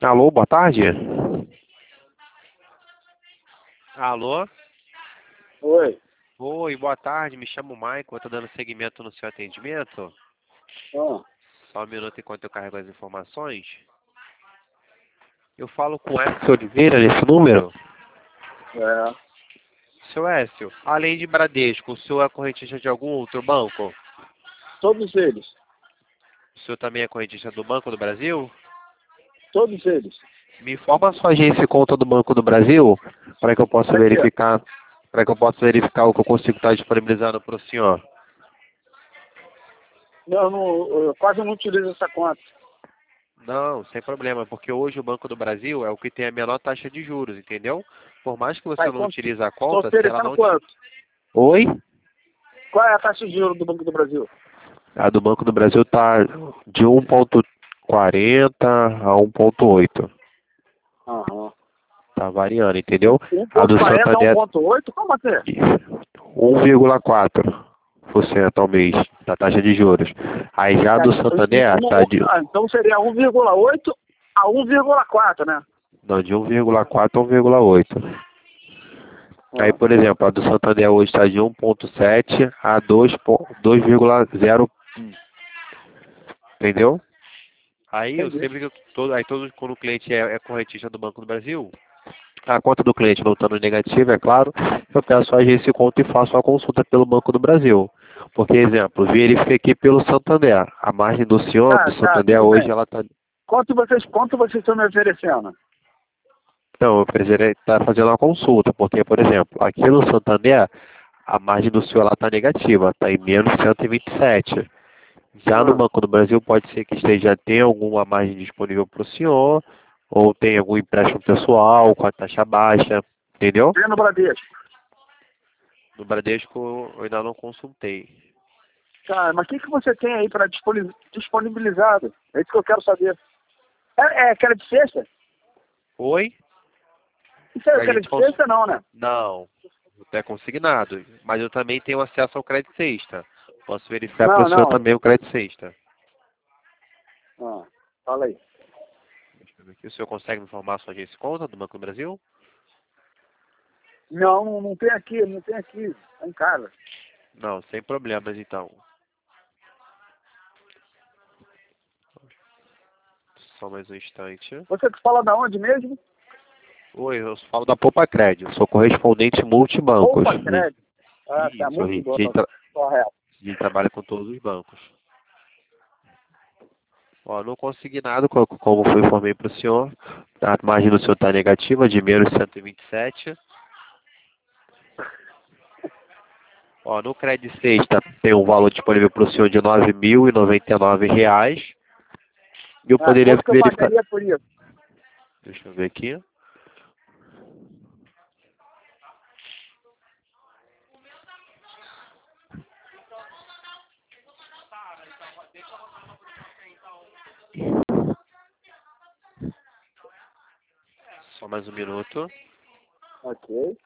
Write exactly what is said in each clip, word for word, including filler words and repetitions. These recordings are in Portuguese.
Alô, boa tarde. Alô? Oi. Oi, boa tarde. Me chamo Michael. Estou dando seguimento no seu atendimento. Ah, Só um minuto enquanto eu carrego as informações. Eu falo com o Écio Oliveira nesse número. é. Seu Écio, além de Bradesco, o senhor é correntista de algum outro banco? Todos eles. O senhor também é correntista do Banco do Brasil? Todos eles. Me informa a sua agência e conta do Banco do Brasil para que eu possa Pra quê? verificar, para que eu possa verificar o que eu consigo estar disponibilizando para o senhor. Não, não, eu quase não utilizo essa conta. Não, sem problema, porque hoje o Banco do Brasil é o que tem a menor taxa de juros, entendeu? Por mais que você Vai, não quanto? utilize a Estou conta, se ela oferecendo não... quanto? Oi? Qual é a taxa de juros do Banco do Brasil? A do Banco do Brasil está de um vírgula quarenta a um vírgula oito. Aham. Tá variando, entendeu? A do um ponto quarenta a Santander um ponto oito? Como assim? um vírgula quatro por cento ao mês da taxa de juros. Aí já a do Santander está de... Ah, então seria um vírgula oito a um vírgula quatro, né? Não, de um vírgula quatro a um vírgula oito. Aí, Ah, por exemplo, a do Santander hoje está de um vírgula sete a dois vírgula zero. Entendeu? Aí eu entendi. sempre que eu, todo, aí todo quando o cliente é, é correntista do Banco do Brasil, a conta do cliente não estando negativa, é claro, eu peço a agência de conta e faço a consulta pelo Banco do Brasil. Porque, exemplo, verifiquei aqui pelo Santander. A margem do senhor, Tá, do tá, Santander, tudo hoje bem. ela está... Quanto vocês, quanto vocês estão me oferecendo? Então, eu precisaria estar fazendo uma consulta, porque, por exemplo, aqui no Santander, a margem do senhor está negativa, está em menos cento e vinte e sete. Já no Ah, Banco do Brasil pode ser que esteja tem alguma margem disponível para o senhor, ou tem algum empréstimo pessoal com a taxa baixa, entendeu? tem no Bradesco. No Bradesco eu ainda não consultei. Tá, mas o que, que você tem aí para disponibilizado? É isso que eu quero saber. É, é aquela de sexta? Oi? Isso é A aquela gente de cons... sexta não, né? Não, é consignado, mas eu também tenho acesso ao crédito sexta. Posso verificar para Não, o senhor não. também o crédito sexta. Ah, fala aí. Deixa eu ver aqui. O senhor consegue me informar a sua agência de conta do Banco do Brasil? Não, não, não tem aqui, não tem aqui. Tá em casa. Não, sem problemas então. Só mais um instante. Você que fala da onde mesmo? Oi, eu falo da Poupa Crédito, sou correspondente multibancos. Opa, crédito. Ah, tá Isso, a muito bom. gente, tra- Correto. a gente trabalha com todos os bancos. Ó, não consegui nada, co- como eu informei para o senhor. A margem do senhor está negativa, de menos cento e vinte e sete. Ó, no Crédito Sexta tem um valor disponível para o senhor de nove mil e noventa e nove reais. E eu Ah, poderia quanto que eu verificar. pagaria por isso? Deixa eu ver aqui. Só mais um minuto. Ok.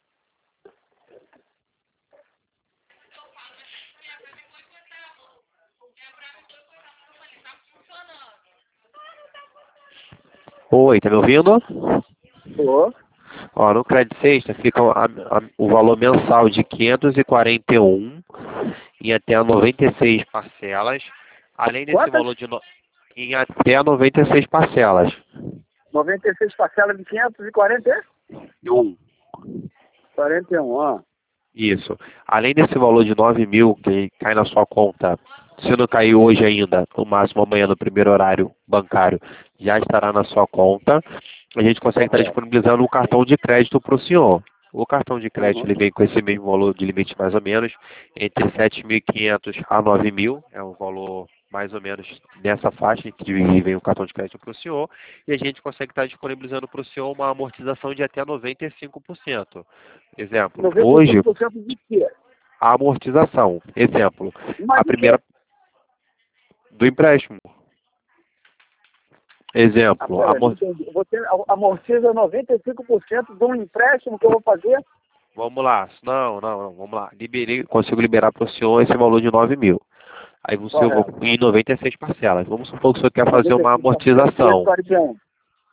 Oi, tá me ouvindo? Tô. Ó, no Crédito Sexta fica a- a- o valor mensal de quinhentos e quarenta e um em até noventa e seis parcelas. Além desse Quantas? valor de no... em até noventa e seis parcelas. noventa e seis parcelas de quinhentos e quarenta? Um. quarenta e um, ah. Isso. Além desse valor de nove mil que cai na sua conta, se não cair hoje ainda, no máximo amanhã no primeiro horário bancário, já estará na sua conta. A gente consegue estar Correto. disponibilizando um cartão de crédito para o senhor. O cartão de crédito Uhum. ele vem com esse mesmo valor de limite mais ou menos, entre sete mil e quinhentos a nove mil, é um valor mais ou menos nessa faixa que vem o cartão de crédito para o senhor, e a gente consegue estar disponibilizando para o senhor uma amortização de até noventa e cinco por cento. Exemplo, hoje, noventa e cinco por cento de quê? a amortização. Exemplo, Mas a de quê? primeira do empréstimo. Ah, Exemplo, pera, não amor... entendi. Você amortiza noventa e cinco por cento de um empréstimo que eu vou fazer? vamos lá. Não, não, não, vamos lá. Liberei, consigo liberar para o senhor esse valor de nove mil. Aí você eu vou Correto. em noventa e seis parcelas. Vamos supor que o senhor quer fazer uma noventa e seis parcelas, quinhentos e amortização. quarenta e um.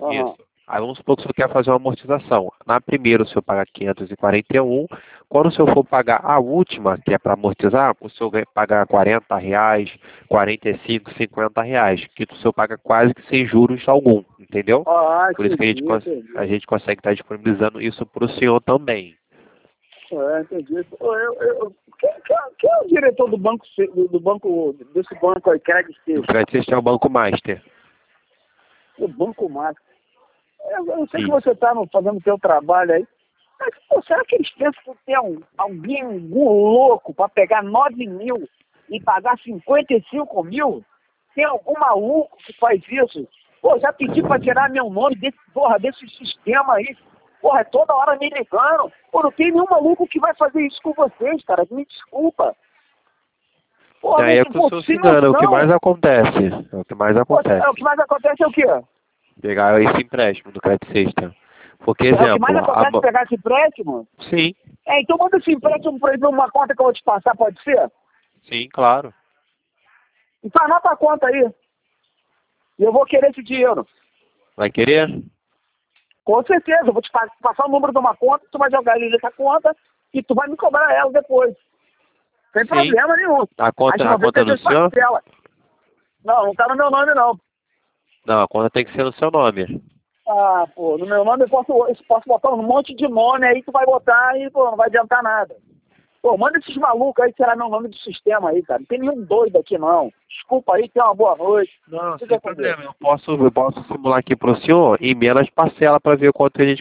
Aham. Isso. Aí vamos supor que o senhor quer fazer uma amortização. Na primeira o senhor paga quinhentos e quarenta e um. Quando o senhor for pagar a última, que é para amortizar, o senhor vai pagar quarenta reais, quarenta e cinco, cinquenta reais, que o senhor paga quase que sem juros algum, entendeu? Ah, Por isso que a gente, entendi, cons- entendi. a gente consegue estar disponibilizando isso para o senhor também. É, entendi. Pô, Eu, eu, quem, quem, quem é o diretor do banco, ce- do, do banco, desse banco aí, Credit O Suisse? Credit Suisse é o Banco Master. O Banco Master. Eu, eu sei que Sim. você está fazendo o seu trabalho aí, mas pô, será que eles pensam que tem um, alguém, algum louco para pegar nove mil e pagar cinquenta e cinco mil? Tem algum maluco que faz isso? Pô, já pedi para tirar meu nome desse, porra, desse sistema aí. Porra, é toda hora me ligando. Pô, não tem nenhum maluco que vai fazer isso com vocês, cara. Me desculpa. E Porra, aí é não, que o pô, senhor se sem engana, é o que noção. mais acontece. É o que mais Pô, é, o acontece. que mais acontece é o quê? Pegar esse empréstimo do Credit Suisse. Porque, É o que mais exemplo, a... acontece é ba- pegar esse empréstimo? sim, É, então manda esse empréstimo pra ele numa conta que eu vou te passar, pode ser? sim, claro. Então anota a conta aí. E eu vou querer esse dinheiro. Vai querer? Com certeza, eu vou te pa- passar o número de uma conta, tu vai jogar ele nessa conta e tu vai me cobrar ela depois. Sem Sim. problema nenhum. A As conta, a conta é do noventa e seis senhor? parcelas. Não, não tá no meu nome não. Não, a conta tem que ser no seu nome. Ah, pô, no meu nome eu posso, eu posso botar um monte de nome aí, tu vai botar e, pô, não vai adiantar nada. Pô, manda esses malucos aí tirar meu nome do sistema aí, cara. Não tem nenhum doido aqui, não. Desculpa aí, tenha uma boa noite. Não, Fica sem com Deus. problema. Eu posso, eu posso simular aqui pro senhor em menos parcela para ver quanto a gente